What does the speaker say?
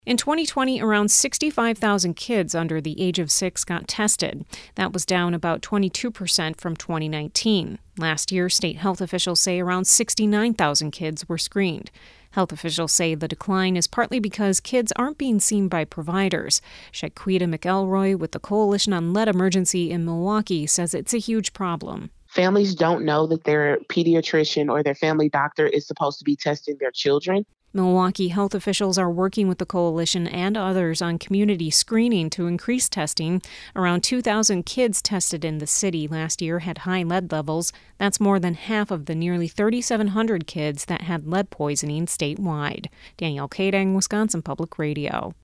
In 2020, around 65,000 kids under the age of 6 got tested. That was down about 22% from 2019. Last year, state health officials say around 69,000 kids were screened. Health officials say the decline is partly because kids aren't being seen by providers. Shaquita McElroy with the Coalition on Lead Emergency in Milwaukee says it's a huge problem. Families don't know that their pediatrician or their family doctor is supposed to be testing their children. Milwaukee health officials are working with the coalition and others on community screening to increase testing. Around 2,000 kids tested in the city last year had high lead levels. That's more than half of the nearly 3,700 kids that had lead poisoning statewide. Danielle Kading, Wisconsin Public Radio.